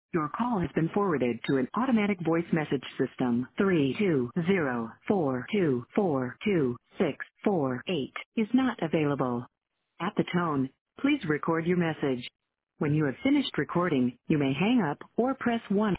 Your call has been forwarded to an automatic voice message system. 32042422648 is not available. At the tone, please record your message. When you have finished recording, you may hang up or press 1.